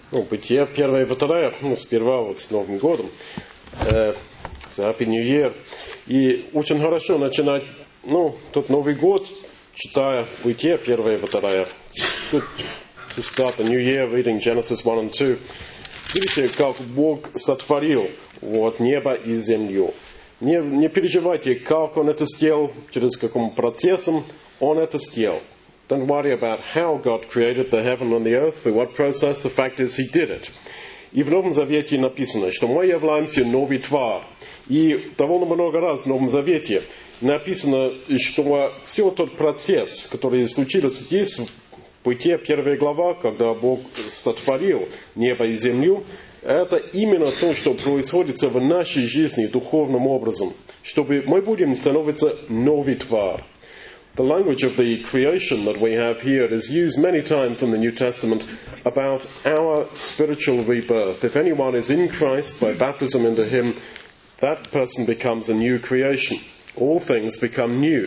Бытие, 1 и 2, сперва вот с Новым годом, Happy New Year. И очень хорошо начинать, тот Новый год, читая Бытие, 1 и 2. Good to start the New Year reading Genesis 1 and 2. Видите, как Бог сотворил небо и землю. Не переживайте, как Он это сделал, через каким процессом Он это сделал. Don't worry about how God created the heaven and the earth, through what process. The fact is, He did it. И в Новом Завете написано, что мы являемся новый тварь. И довольно много раз в Новом Завете написано, что все тот процесс, который случился здесь, в Бытие 1 глава, когда Бог сотворил небо и землю, это именно то, что происходит в нашей жизни духовным образом, чтобы мы будем становиться новый тварь. The language of the creation that we have here is used many times in the New Testament about our spiritual rebirth. If anyone is in Christ by baptism into Him, that person becomes a new creation. All things become new.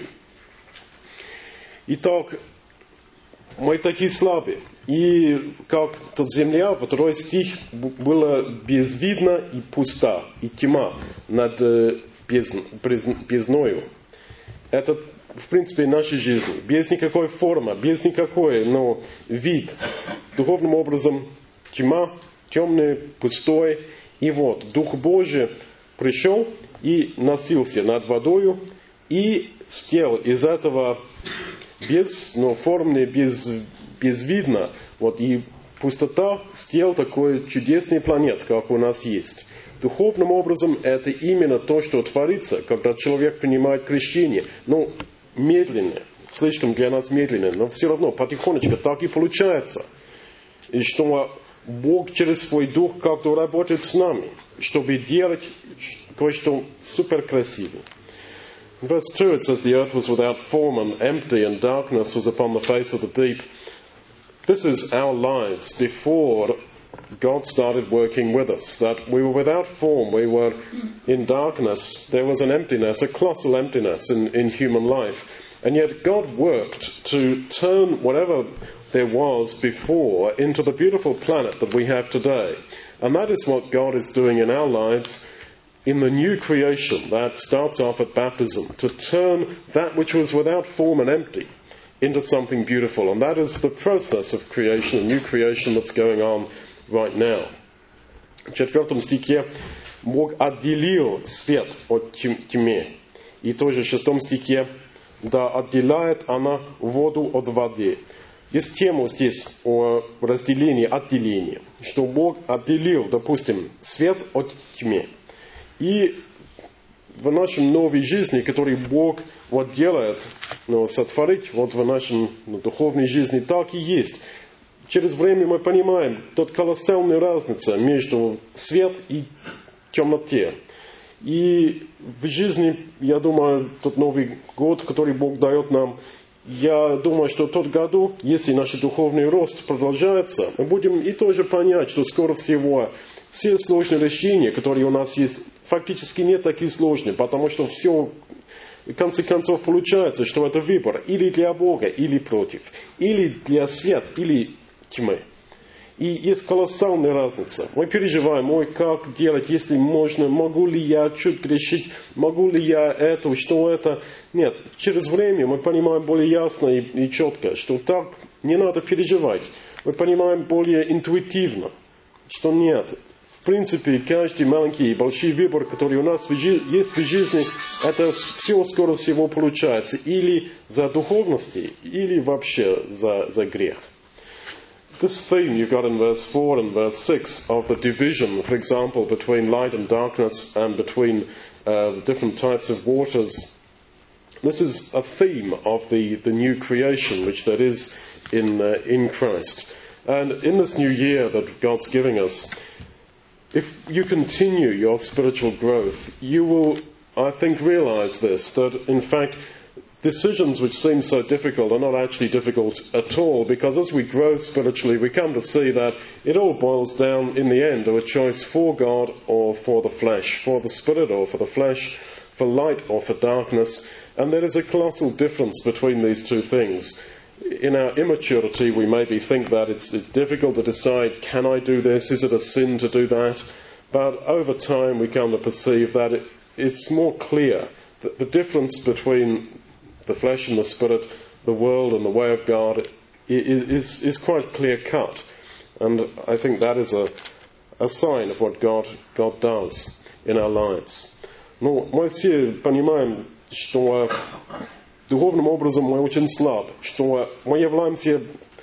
Итак, мы такие слабые. И как тот земля, во 2 стих, была безвидна и пуста, и тьма над бездною. Это, в принципе, наша жизнь. Без никакой формы, без никакой, вид. Духовным образом тьма, темный, пустой. И вот, Дух Божий пришел и носился над водою и сделал из этого формы, безвидно. И пустота сделал такой чудесный планет, как у нас есть. Духовным образом это именно то, что творится, когда человек принимает крещение. Медленно, слишком для нас медленно, но все равно потихонечку так и получается. И что Бог через свой Дух как-то работает с нами, чтобы делать кое-что суперкрасивое. In verse 2 it says, the earth was without form and empty, and darkness was upon the face of the deep. This is our lives before God started working with us. That we were without form, we were in darkness. There was an emptiness, a colossal emptiness in human life. And yet God worked to turn whatever there was before into the beautiful planet that we have today. And that is what God is doing in our lives in the new creation that starts off at baptism, to turn that which was without form and empty into something beautiful. And that is the process of creation, a new creation that's going on right now. В 4 стихе Бог отделил свет от тьмы. И тоже в 6 стихе, да отделяет она воду от воды. Есть тема здесь о разделении, отделении, что Бог отделил, допустим, свет от тьмы. И в нашей новой жизни, которую Бог делает, сотворить, в нашей духовной жизни, так и есть. Через время мы понимаем тот колоссальную разницу между свет и темноте. И в жизни, я думаю, тот Новый год, который Бог дает нам, я думаю, что в тот году, если наш духовный рост продолжается, мы будем и тоже понять, что скоро всего все сложные решения, которые у нас есть, фактически не такие сложные, потому что все, в конце концов, получается, что это выбор или для Бога, или против, или для света, или тьмы. И есть колоссальная разница. Мы переживаем, как делать, если можно, могу ли я чуть грешить, могу ли я это, что это. Нет, через время мы понимаем более ясно и четко, что так не надо переживать. Мы понимаем более интуитивно, что нет. В принципе, каждый маленький и большой выбор, который у нас есть в жизни, это все скоро всего получается или за духовности, или вообще за грех. This theme you got in verse 4 and verse 6 of the division, for example, between light and darkness and between different types of waters, this is a theme of the new creation, which that is in Christ. And in this new year that God's giving us, if you continue your spiritual growth, you will, I think, realize this, that in fact, decisions which seem so difficult are not actually difficult at all, because as we grow spiritually, we come to see that it all boils down, in the end, to a choice for God or for the flesh, for the spirit or for the flesh, for light or for darkness. And there is a colossal difference between these two things. in our immaturity, we maybe think that it's difficult to decide, can I do this? Is it a sin to do that? But over time, we come to perceive that it's more clear that the difference between the flesh and the spirit, the world and the way of God, is quite clear-cut. And I think that is a sign of what God does in our lives. Ну, мы все понимаем, что духовным образом мы очень слабы, что мы являемся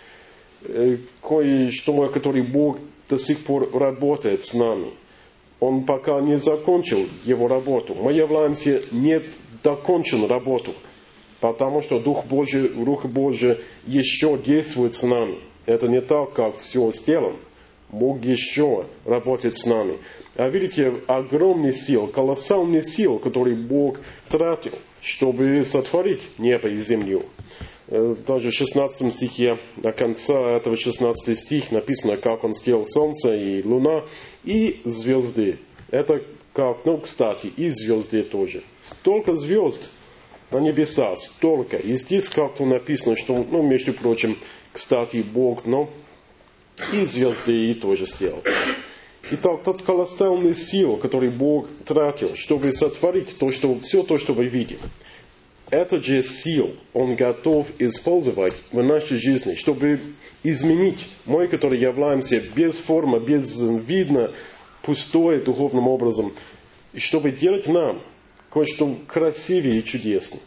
кое-что, который Бог до сих пор работает с нами. Он пока не закончил его работу. Мы являемся недоконченной работой, потому что Дух Божий еще действует с нами. Это не так, как все сделано. Бог еще работает с нами. А видите, огромный сил, колоссальный сил, который Бог тратил, чтобы сотворить небо и землю. Даже в 16 стихе, до конца этого 16 стих написано, как Он сделал солнце и луна и звезды. Это как, кстати, и звезды тоже. Столько звезд на небесах, столько. И здесь как-то написано, что, между прочим, кстати, Бог, и звезды и тоже сделал. Итак, тот колоссальный сил, который Бог тратил, чтобы сотворить все то, что вы видите, этот же сил Он готов использовать в нашей жизни, чтобы изменить мы, которые являемся без формы, безвидно, пустой духовным образом, и чтобы делать нам кое-что красивее и чудесное.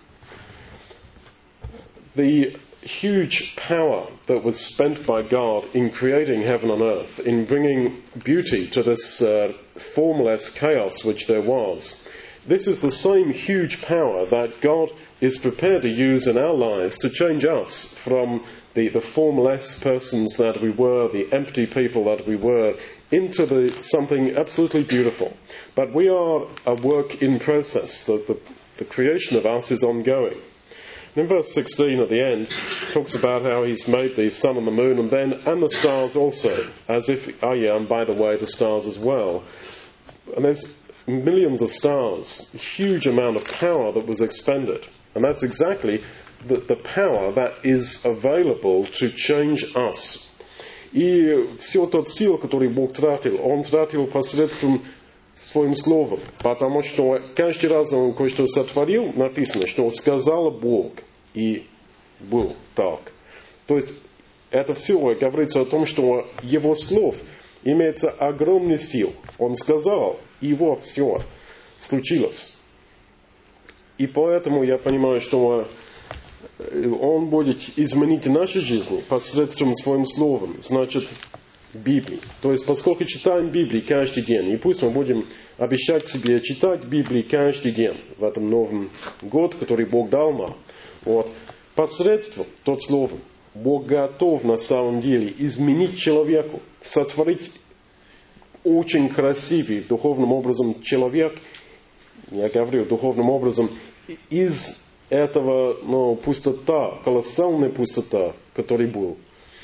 The huge power that was spent by God in creating heaven and earth, in bringing beauty to this formless chaos which there was, this is the same huge power that God is prepared to use in our lives to change us from the formless persons that we were, the empty people that we were, into something absolutely beautiful. But we are a work in process. The creation of us is ongoing. In verse 16 at the end, it talks about how He's made the sun and the moon and the stars also, as if, and by the way, the stars as well. And there's millions of stars, a huge amount of power that was expended. And that's exactly the power that is available to change us. И все тот сил, который Бог тратил, Он тратил посредством Своим Словом. Потому что каждый раз Он кое-что сотворил, написано, что сказал Бог, и был так. То есть это все говорится о том, что Его Слов имеется огромный сил. Он сказал, и его все случилось. И поэтому я понимаю, что Он будет изменить наши жизни посредством Своим Словом, значит, Библии. То есть, поскольку читаем Библию каждый день, и пусть мы будем обещать себе читать Библию каждый день в этом новом году, который Бог дал нам, посредством тот Словом Бог готов на самом деле изменить человеку, сотворить очень красивый духовным образом человек, я говорю духовным образом, из этого пустота, колоссальная пустота, который был.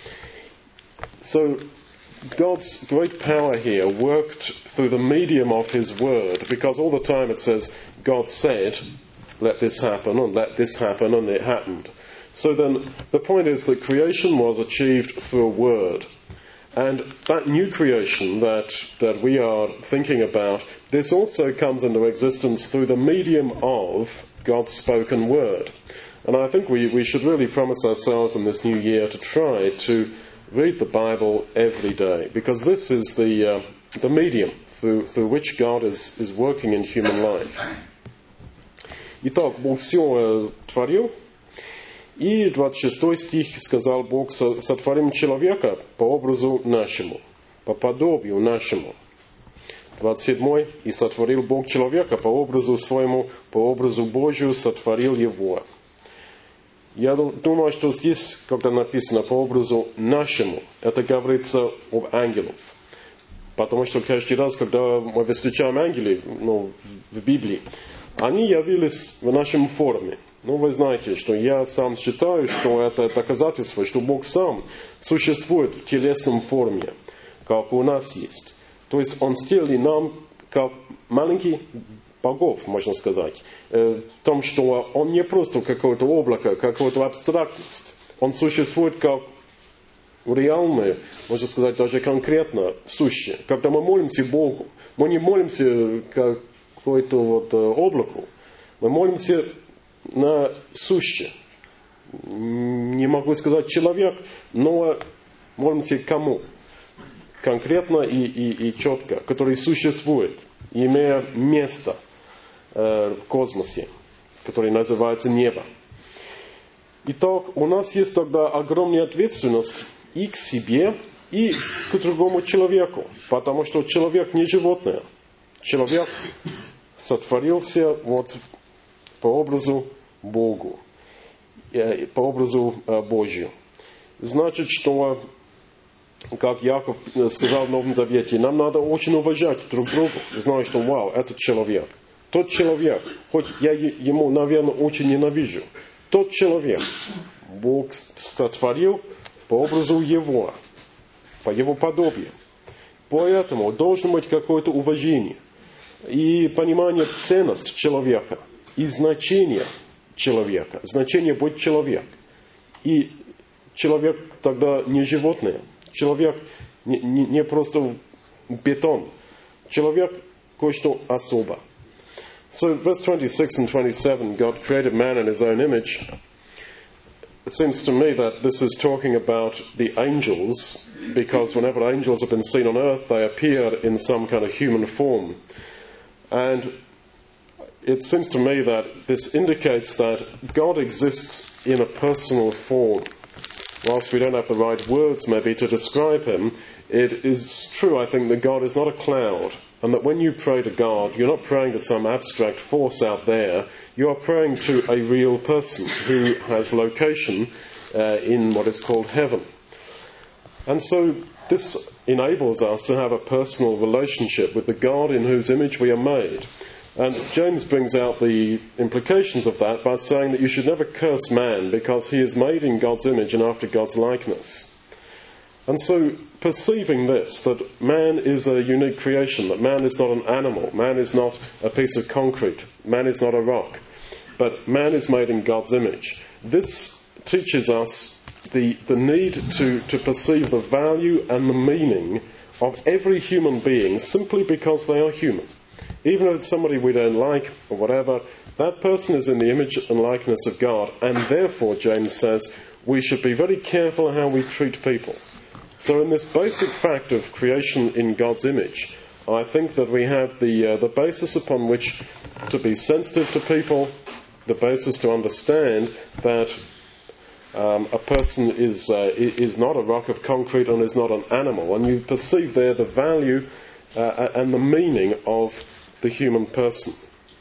So, God's great power here worked through the medium of His Word, because all the time it says, God said, let this happen, and let this happen, and it happened. So then, the point is that creation was achieved through a Word. And that new creation that we are thinking about, this also comes into existence through the medium of God's spoken Word. And I think we should really promise ourselves in this new year to try to read the Bible every day, because this is the medium through which God is working in human life. Итак, Бог все творил, и 26 стих сказал Бог, сотворим человека по образу нашему, по подобию нашему. 27 и сотворил Бог человека по образу своему, по образу Божию сотворил его. Я думаю, что здесь, когда написано по образу нашему, это говорится об ангелах. Потому что каждый раз, когда мы встречаем ангелы в Библии, они явились в нашем форме. Вы знаете, что я сам считаю, что это доказательство, что Бог сам существует в телесном форме, как у нас есть. То есть Он сделал нам как маленький богов, можно сказать, в том, что Он не просто какое-то облако, какая-то абстрактность. Он существует как реальное, можно сказать, даже конкретно сущее. Когда мы молимся Богу, мы не молимся какой-то вот облаку, мы молимся на сущее. Не могу сказать человек, но молимся кому? Конкретно и четко, который существует, имея место в космосе, который называется небо. Итак, у нас есть тогда огромная ответственность и к себе, и к другому человеку, потому что человек не животное. Человек сотворился вот по образу Богу, по образу Божию. Значит, что, как Яков сказал в Новом Завете, нам надо очень уважать друг друга, зная, что, вау, этот человек. Тот человек, хоть я ему, наверное, очень ненавижу, тот человек Бог сотворил по образу Его, по Его подобию. Поэтому должно быть какое-то уважение и понимание ценности человека и значения человека. Значение быть человек. И человек тогда не животное. Человек не просто бетон. Человек кое-что особо. So verse 26 and 27, God created man in His own image. It seems to me that this is talking about the angels, because whenever angels have been seen on earth, they appear in some kind of human form. And it seems to me that this indicates that God exists in a personal form. Whilst we don't have the right words maybe to describe Him, it is true, I think, that God is not a cloud, and that when you pray to God, you're not praying to some abstract force out there, you are praying to a real person who has location in what is called heaven. And so this enables us to have a personal relationship with the God in whose image we are made. And James brings out the implications of that by saying that you should never curse man because he is made in God's image and after God's likeness. And so perceiving this, that man is a unique creation, that man is not an animal, man is not a piece of concrete, man is not a rock, but man is made in God's image. This teaches us the need to perceive the value and the meaning of every human being simply because they are human. Even if it's somebody we don't like or whatever, that person is in the image and likeness of God, and therefore, James says, we should be very careful how we treat people. So in this basic fact of creation in God's image, I think that we have the basis upon which to be sensitive to people, the basis to understand that a person is not a rock of concrete and is not an animal, and you perceive there the value and the meaning of the human person.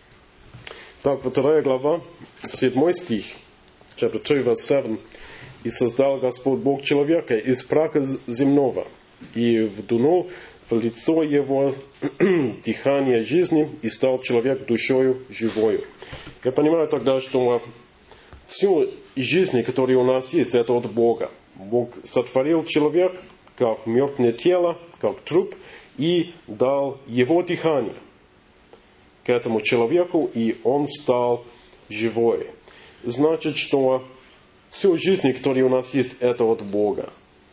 Так, 2 глава, 7 стих, chapter 2, verse 7. «И создал Господь Бог человека из праха земного, и вдунул в лицо его дыхание жизни, и стал человек душою живою». Я понимаю тогда, что всю жизнь, которая у нас есть, это от Бога. Бог сотворил человека как мертвое тело, как труп, и дал его дыхание к этому человеку, и он стал живой. Значит, что всю жизнь, которая у нас есть, это от Бога.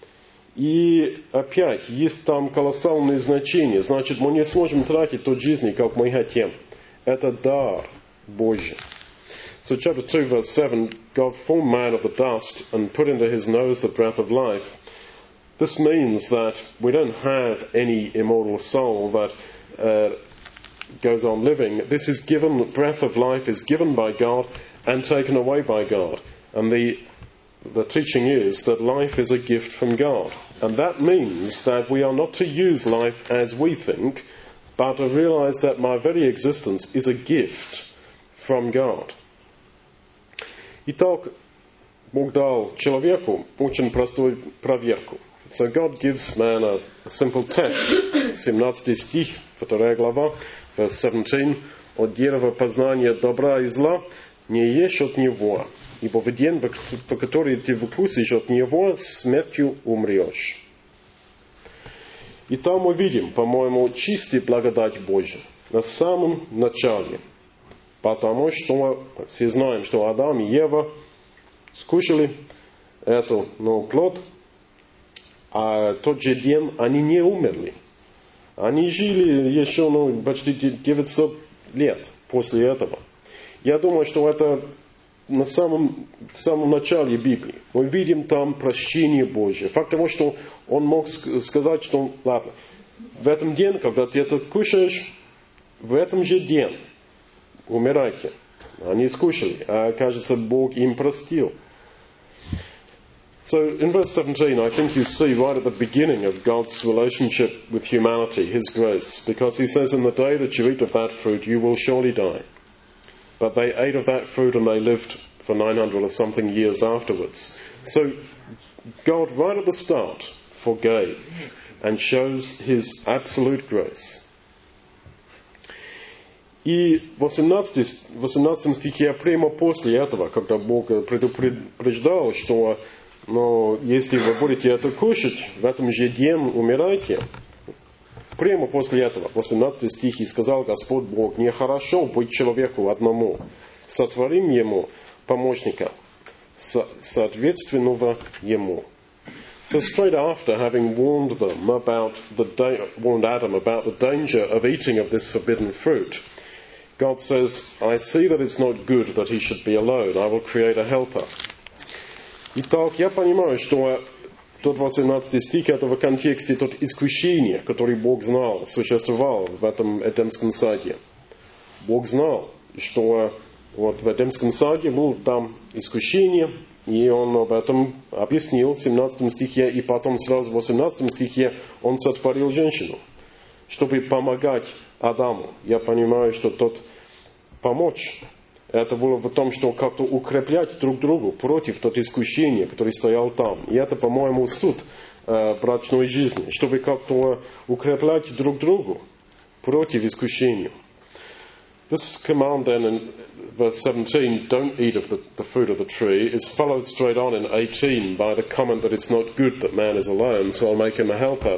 И опять, есть там колоссальные значения. Значит, мы не сможем тратить ту жизнь, как мы хотим. Это дар Божий. So chapter 2 verse 7, God formed man of the dust and put into his nose the breath of life. This means that we don't have any immortal soul that goes on living. This is given, the breath of life is given by God and taken away by God. And the teaching is that life is a gift from God. And that means that we are not to use life as we think, but to realize that my very existence is a gift from God. Итак, Бог дал человеку очень простую проверку. So God gives man a simple test. 17 стих, 2 глава, verse 17. «От дерева познания добра и зла не ешь от него, ибо в день, по который ты вкусишь от него, смертью умрешь». И там мы видим, по-моему, чистая благодать Божия на самом начале. Потому что все знаем, что Адам и Ева скушали эту, плод, а тот же день они не умерли. Они жили еще, почти 900 лет после этого. Я думаю, что это в самом начале Библии. Мы видим там прощение Божье. Факт того, что он мог сказать, что, ладно, в этом день, когда ты это кушаешь, в этом же день умирайте. Они скушали, а, кажется, Бог им простил. So in verse 17, I think you see right at the beginning of God's relationship with humanity, His grace, because He says, in the day that you eat of that fruit, you will surely die. But they ate of that fruit and they lived for 900 or something years afterwards. So God, right at the start, forgave and shows His absolute grace. И в 18 стихе, прямо после этого, когда Бог предупреждал, что если вы будете это кушать, в этом же день умирайте, прямо после этого, 18 стих, и сказал Господь Бог: нехорошо быть человеку одному, сотворим ему помощника, соответственного ему. So straight after having warned Adam about the danger of eating of this forbidden fruit, God says, I see that it's not good that he should be alone. I will create a helper. Итак, я понимаю, что тот 18 стих, это в контексте тот искушение, который Бог знал, существовал в этом Эдемском саде. Бог знал, что вот в Эдемском саде был там искушение, и Он об этом объяснил в 17 стихе, и потом сразу в 18 стихе Он сотворил женщину, чтобы помогать Адаму. Я понимаю, что тот помочь, это было в том, что как-то укреплять друг другу против того искушения, который стоял там. И это, по-моему, суть брачной жизни, чтобы как-то укреплять друг другу против искушения. This command then in verse 17, don't eat of the fruit of the tree, is followed straight on in 18 by the comment that it's not good that man is alone, so I'll make him a helper.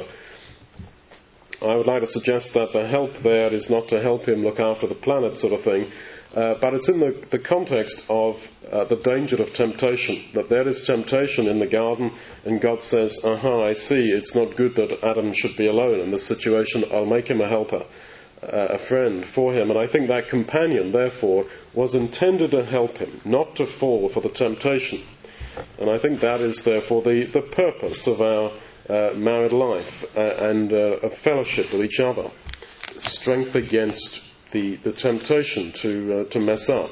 I would like to suggest that the help there is not to help him look after the planet sort of thing, but it's in the context of the danger of temptation, that there is temptation in the garden, and God says, I see, it's not good that Adam should be alone in this situation, I'll make him a helper, a friend for him. And I think that companion, therefore, was intended to help him, not to fall for the temptation. And I think that is, therefore, the purpose of our married life and a fellowship with each other. Strength against the temptation to mess up.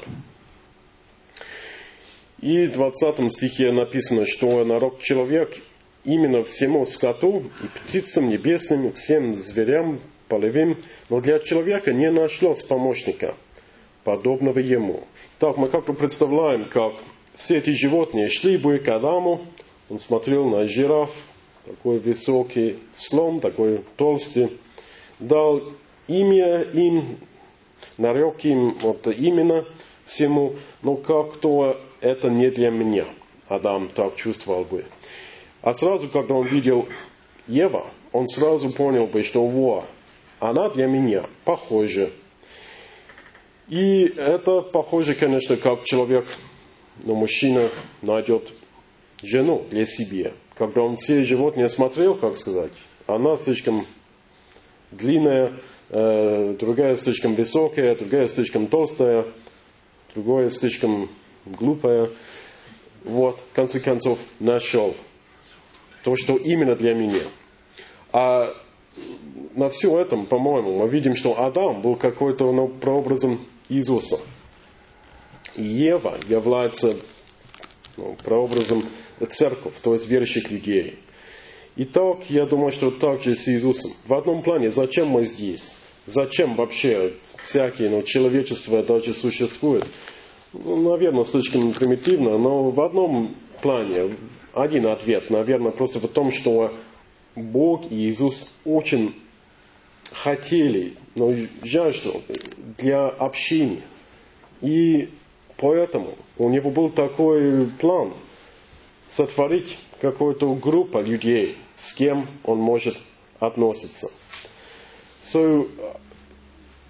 И в 20 стихе написано, что народ человек именно всему скоту и птицам небесным, всем зверям полевым, но для человека не нашлось помощника, подобного ему. Так мы как-то представляем, как все эти животные шли бы к Адаму, он смотрел на жираф, такой высокий слон, такой толстый, дал имя им, нарек им вот именно всему, но как-то это не для меня. Адам так чувствовал бы. А сразу, когда он видел Ева, он сразу понял бы, что она для меня похожа. И это похоже, конечно, как человек, мужчина найдет жену для себя. Когда он все животные смотрел, как сказать, она слишком длинная, другая слишком высокая, другая слишком толстая, другая слишком глупая. В конце концов, нашел то, что именно для меня. А на все этом, по-моему, мы видим, что Адам был какой-то прообразом Иисуса. И Ева является прообразом церкви, то есть верующих людей. Итак, я думаю, что так же с Иисусом. В одном плане, зачем мы здесь? Зачем вообще всякие, человечество даже существует? Наверное, слишком примитивно, но в одном плане, один ответ, наверное, просто в том, что Бог и Иисус очень хотели, но жаждали для общения. И поэтому у него был такой план сотворить какую-то группу людей, с кем он может относиться. So,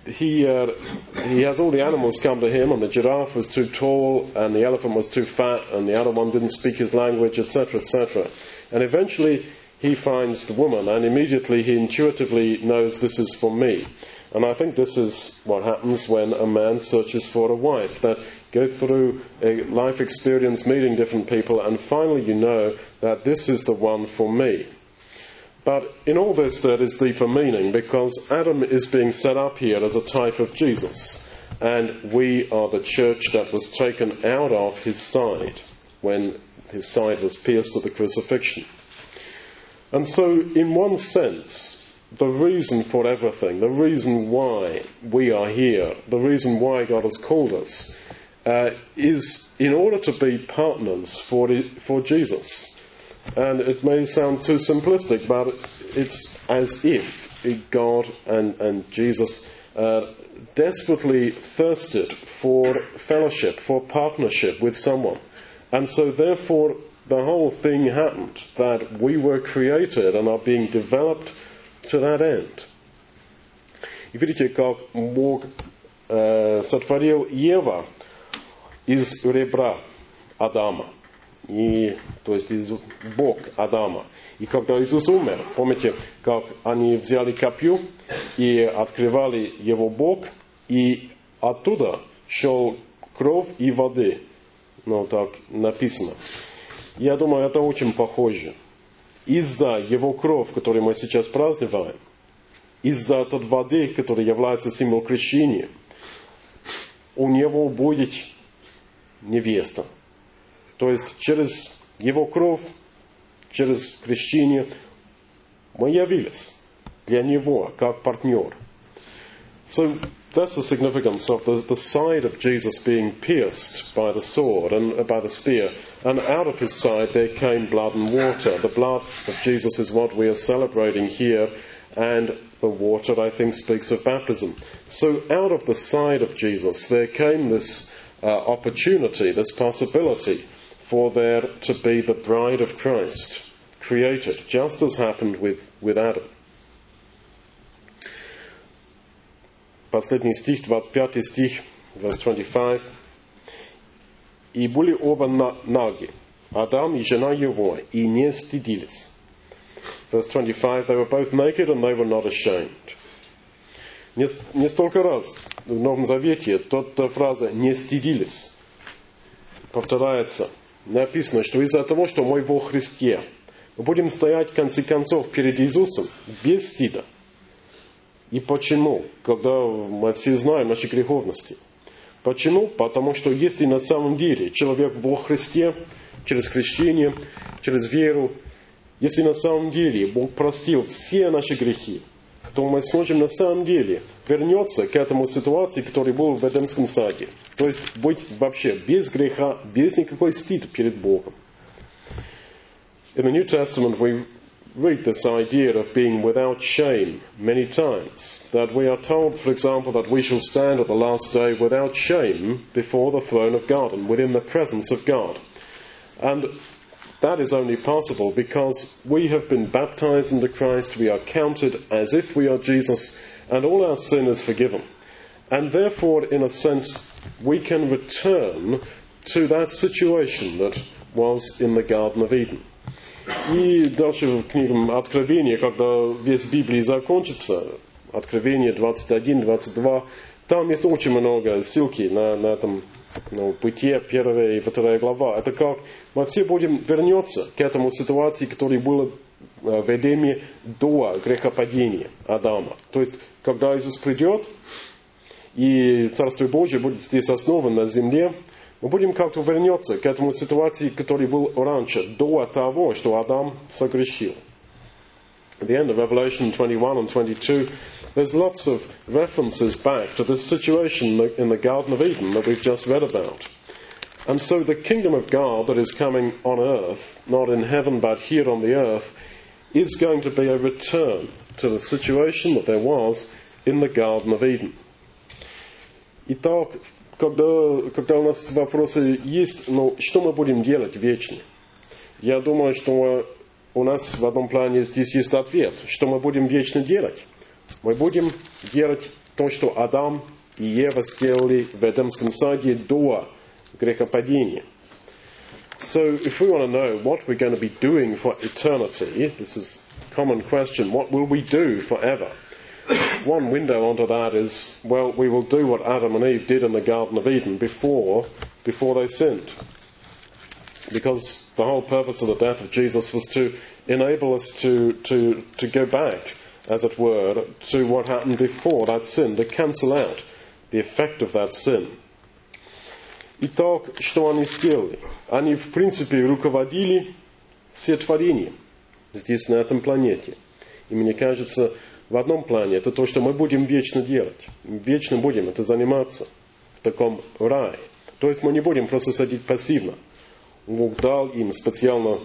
he has all the animals come to him, and the giraffe was too tall, and the elephant was too fat, and the other one didn't speak his language, etc., etc. And eventually he finds the woman, and immediately he intuitively knows this is for me. And I think this is what happens when a man searches for a wife, that go through a life experience meeting different people, and finally you know that this is the one for me. But in all this there is deeper meaning, because Adam is being set up here as a type of Jesus, and we are the church that was taken out of his side when his side was pierced at the crucifixion. And so in one sense, the reason for everything, the reason why we are here, the reason why God has called us, is in order to be partners for Jesus. And it may sound too simplistic, but it's as if God and Jesus desperately thirsted for fellowship, for partnership with someone. And so therefore the whole thing happened, that we were created and are being developed to that end. И видите, как Бог сотворил Ева из ребра Адама. То есть из бок Адама. И когда Иисус умер, помните, как они взяли копье и открывали его бок, и оттуда шел кровь и воды. Так написано. Я думаю, это очень похоже. Из-за его крови, которую мы сейчас празднуем, из-за той воды, которая является символом крещения, у него будет невеста. То есть через его кровь, через крещение мы явились для него как партнер. So that's the significance of the side of Jesus being pierced by the sword and by the spear, and out of his side there came blood and water. The blood of Jesus is what we are celebrating here, and the water, I think, speaks of baptism. So out of the side of Jesus there came this opportunity, this possibility for there to be the bride of Christ created, just as happened with Adam. Последний стих, 25 стих, verse 25. «И были оба наги, Адам и жена его, и не стыдились». Verse 25, they were both naked and they were not ashamed. Несколько раз в Новом Завете эта фраза «не стыдились» повторяется. Написано, что из-за того, что мы во Христе, мы будем стоять в конце концов перед Иисусом без стыда. И почему? Когда мы все знаем наши греховности. Почему? Потому что если на самом деле человек во Христе, через крещение, через веру, если на самом деле Бог простил все наши грехи, то мы сможем на самом деле вернуться к этому ситуации, которая была в Эдемском саде. То есть быть вообще без греха, без никакой стыда перед Богом. In the New Testament we read this idea of being without shame many times. That we are told, for example, that we shall stand at the last day without shame before the throne of God and within the presence of God. And that is only possible because we have been baptized into Christ, we are counted as if we are Jesus, and all our sin is forgiven. And therefore, in a sense, we can return to that situation that was in the Garden of Eden. И дальше в книге Откровения, когда весь Библия закончится, Откровение 21-22, там есть очень много ссылки на этом Бытие, 1 и 2 глава. Это как мы все будем вернуться к этому ситуации, которая была в Эдеме до грехопадения Адама. То есть, когда Иисус придет, и Царство Божие будет здесь основано на земле, мы будем как-то вернуться к этому ситуации, которая была раньше, до того, что Адам согрешил. At the end of Revelation 21 and 22, there's lots of references back to this situation in the Garden of Eden that we've just read about. And so the kingdom of God that is coming on earth, not in heaven but here on the earth, is going to be a return to the situation that there was in the Garden of Eden. Итак, когда у нас вопросы есть, что мы будем делать вечно? Я думаю, что у нас в одном плане здесь есть ответ. Что мы будем вечно делать? Мы будем делать то, что Адам и Ева сделали в Эдемском саде до грехопадения. So, if we want to know what we're going to be doing for eternity, this is a common question, what will we do forever? One window onto that is, well, we will do what Adam and Eve did in the Garden of Eden before they sinned. Because the whole purpose of the death of Jesus was to enable us to go back, as it were, to what happened before that sin, to cancel out the effect of that sin. Итак, что они сделали? Они, в принципе, руководили всетворением здесь, на этом планете. И мне кажется, в одном плане это то, что мы будем вечно делать. Вечно будем это заниматься в таком рае. То есть мы не будем просто сидеть пассивно. Бог дал им специально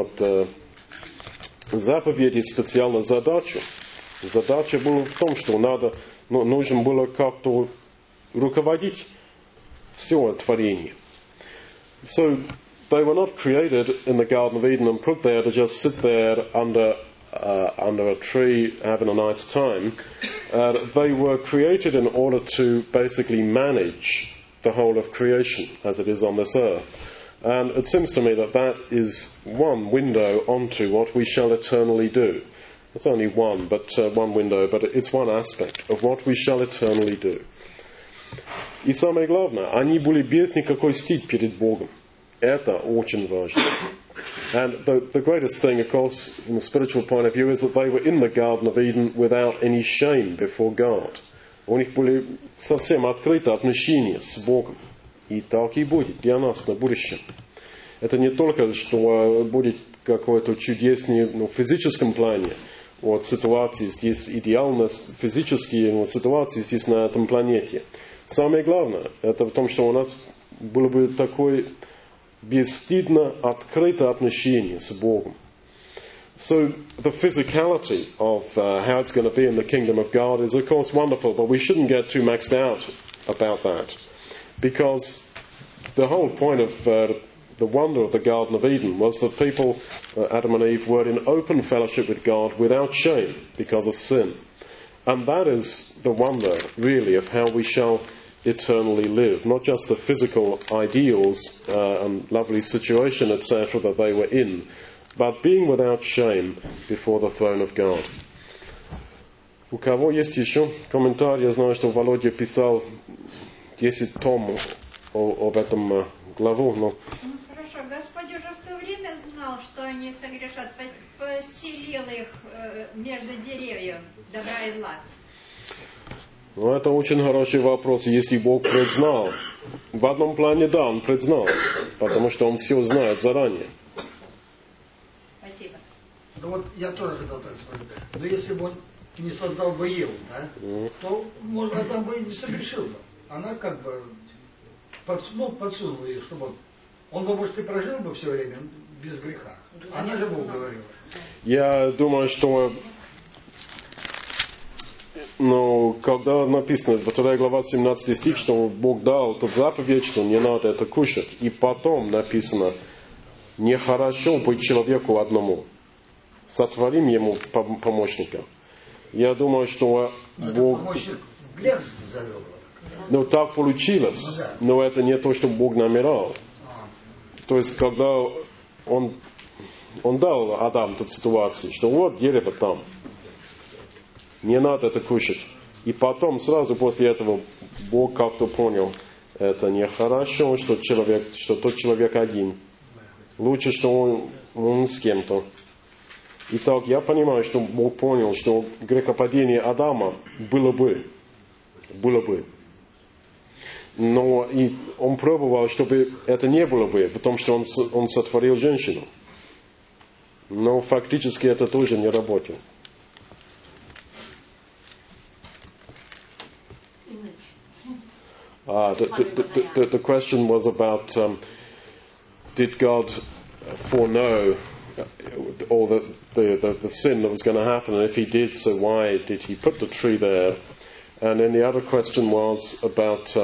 заповеди, специально задачу. Задача была в том, что нужно было как-то руководить все творение. So they were not created in the Garden of Eden and put there to just sit there under a tree having a nice time. They were created in order to basically manage the whole of creation as it is on this earth. And it seems to me that that is one window onto what we shall eternally do. It's only one window, but it's one aspect of what we shall eternally do. И самое главное, они были без никакой стыд перед Богом. Это очень важно. And the greatest thing, of course, from a spiritual point of view, is that they were in the Garden of Eden without any shame before God. У них были совсем открытые отношения с Богом. И так и будет для нас на будущем. Это не только, что будет какой-то чудесный в физическом плане ситуации здесь, идеально физические ситуации здесь на этом планете. Самое главное, это в том, что у нас было бы такое бесстыдно открытое отношение с Богом. So the physicality of how it's going to be in the kingdom of God is of course wonderful, but we shouldn't get too maxed out about that. Because the whole point of the wonder of the Garden of Eden was that people, Adam and Eve, were in open fellowship with God without shame because of sin. And that is the wonder, really, of how we shall eternally live. Not just the physical ideals and lovely situation, etc., that they were in, but being without shame before the throne of God. У кого есть еще комментарий? Я знаю, что Володя писал 10 томов об этом главу, но... Хорошо. Господь уже в то время знал, что они согрешат, поселил их между деревьев добра и зла. Ну, это очень хороший вопрос. Если Бог предзнал, в одном плане, да, Он предзнал, потому что Он все знает заранее. Спасибо. Ну вот я тоже хотел так сказать. Но если бы Он не создал бы Еву, да, то, может, Адам бы и не согрешил бы. Она как бы подсунула ей, чтобы он бы, может, и прожил бы все время без греха. Она же Богу говорила. Я думаю, что когда написано, 2 глава 17 стих, что Бог дал тот заповедь, что не надо это кушать, и потом написано, нехорошо быть человеку одному, сотворим ему помощника. Я думаю, что Бог... Помощник грех завел. Так получилось, но это не то, что Бог намерял. То есть, когда Он дал Адаму эту ситуацию, что вот дерево там, не надо это кушать. И потом, сразу после этого, Бог как-то понял, это нехорошо, что тот человек один. Лучше, что он с кем-то. Итак, я понимаю, что Бог понял, что грехопадение Адама было бы. Но и Он пробовал, чтобы это не было бы, потому что Он сотворил женщину. Но фактически это тоже не работало. The question was about did God foreknow all the sin that was going to happen, and if He did, so why did He put the tree there? And then the other question was about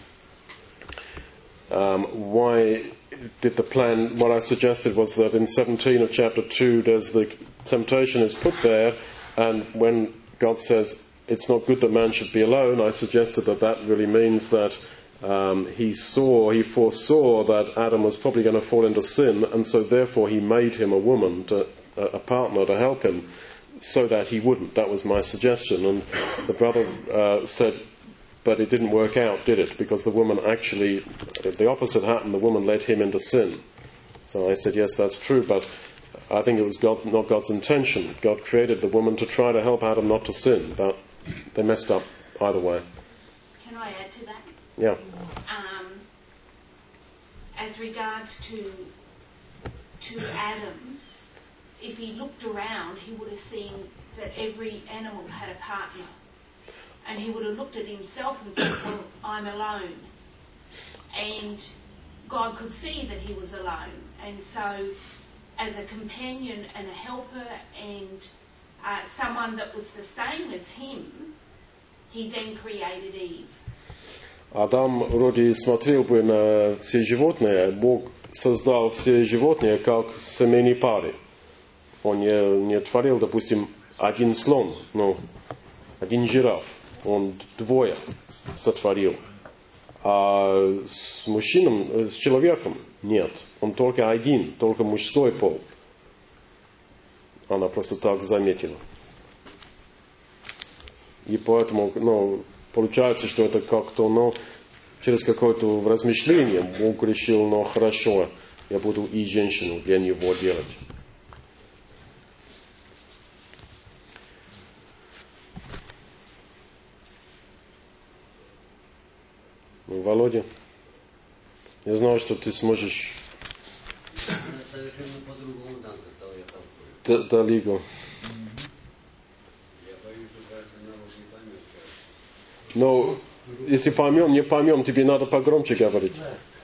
why did the plan, what I suggested was that in 17 of chapter 2 there's the temptation is put there, and when God says it's not good that man should be alone, I suggested that really means that he foresaw that Adam was probably going to fall into sin, and so therefore he made him a woman, a partner to help him, so that he wouldn't. That was my suggestion. And the brother said, but it didn't work out, did it? Because the woman actually, the opposite happened, the woman led him into sin. So I said, yes, that's true, but I think it was not God's intention. God created the woman to try to help Adam not to sin, but they messed up either way. Can I add to that? Yeah. As regards to Adam, if he looked around, he would have seen that every animal had a partner. And he would have looked at himself and said, well, I'm alone. And God could see that he was alone. And so, as a companion and a helper and someone that was the same as him, he then created Eve. Адам вроде смотрел бы на все животные. Бог создал все животные как семейные пары. Он не творил, допустим, один слон, один жираф. Он двое сотворил. А с мужчином, с человеком нет. Он только один, только мужской пол. Она просто так заметила. И поэтому, получается, что это как-то, через какое-то размышление Бог решил, хорошо, я буду и женщину для него делать. Володя, я знаю, что ты сможешь совершенно по-другому там, когда я толкую. Далеко. Я боюсь, что каждый народ не поймет. Но если поймем, не поймем, тебе надо погромче говорить.